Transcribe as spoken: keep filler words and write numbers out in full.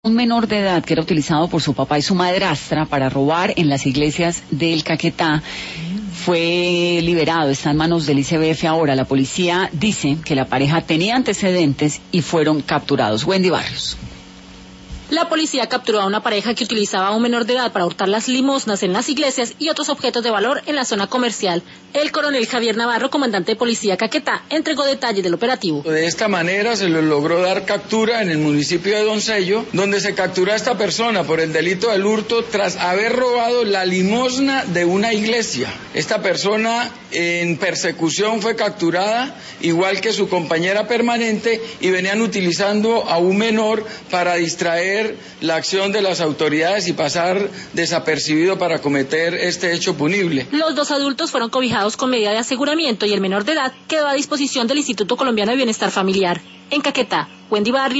Un menor de edad que era utilizado por su papá y su madrastra para robar en las iglesias del Caquetá fue liberado, está en manos del I C B F ahora. La policía dice que la pareja tenía antecedentes y fueron capturados. Wendy Barrios. La policía capturó a una pareja que utilizaba a un menor de edad para hurtar las limosnas en las iglesias y otros objetos de valor en la zona comercial. El coronel Javier Navarro, comandante de policía Caquetá, entregó detalles del operativo. De esta manera se le logró dar captura en el municipio de Doncello, donde se capturó a esta persona por el delito del hurto tras haber robado la limosna de una iglesia. Esta persona en persecución fue capturada, igual que su compañera permanente, y venían utilizando a un menor para distraer la acción de las autoridades y pasar desapercibido para cometer este hecho punible. Los dos adultos fueron cobijados con medida de aseguramiento y el menor de edad quedó a disposición del Instituto Colombiano de Bienestar Familiar. En Caquetá, Wendy Barrios.